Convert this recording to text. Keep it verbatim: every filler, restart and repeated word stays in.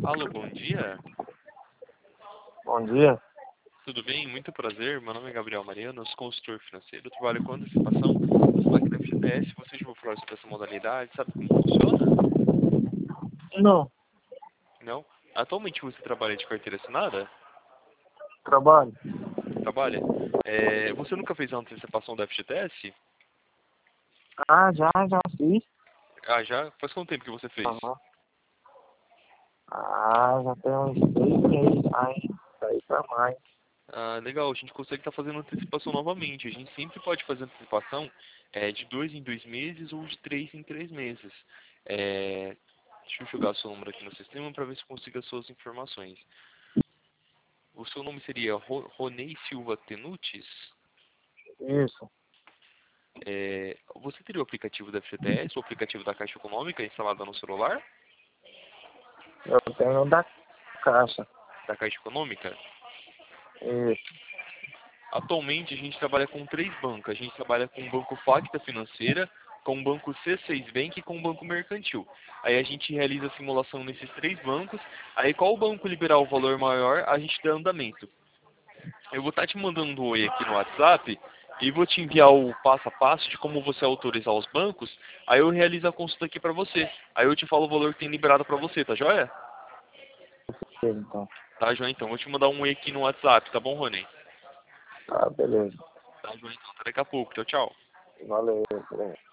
Alô, bom dia. Bom dia. Tudo bem? Muito prazer. Meu nome é Gabriel Mariano, eu sou consultor financeiro. Eu trabalho com antecipação das máquinas G P S. Você já ouviu falar sobre essa modalidade? Sabe como funciona? Não, Não? Atualmente você trabalha de carteira assinada? trabalho. Trabalha? É, você nunca fez a antecipação da F G T S? Ah, já, já fiz. Ah, já? Faz quanto tempo que você fez? Aham. Ah, já tem uns seis meses aí, aí pra mais. Ah, legal, a gente consegue estar fazendo antecipação novamente. A gente sempre pode fazer antecipação é, de dois em dois meses ou de três em três meses. É, deixa eu jogar seu número aqui no sistema para ver se eu consigo as suas informações. O seu nome seria Ro- Ronei Silva Tenutis? Isso. É, você teria o aplicativo da F G T S, o aplicativo da Caixa Econômica instalado no celular? Eu tenho da caixa. Da Caixa Econômica? Isso. Atualmente a gente trabalha com três bancos. A gente trabalha com o Banco Facta Financeira, com o Banco C seis Bank e com o Banco Mercantil. Aí a gente realiza a simulação nesses três bancos. Aí qual o banco liberar o valor maior, a gente dá andamento. Eu vou estar te mandando um oi aqui no WhatsApp e vou te enviar o passo a passo de como você autorizar os bancos. Aí eu realizo a consulta aqui pra você. Aí eu te falo o valor que tem liberado pra você, tá joia? Então. Tá joia então. Vou te mandar um oi aqui no WhatsApp, tá bom, Rony? Tá, beleza. Tá joia então. Até daqui a pouco. Tchau, tchau. Valeu. Valeu.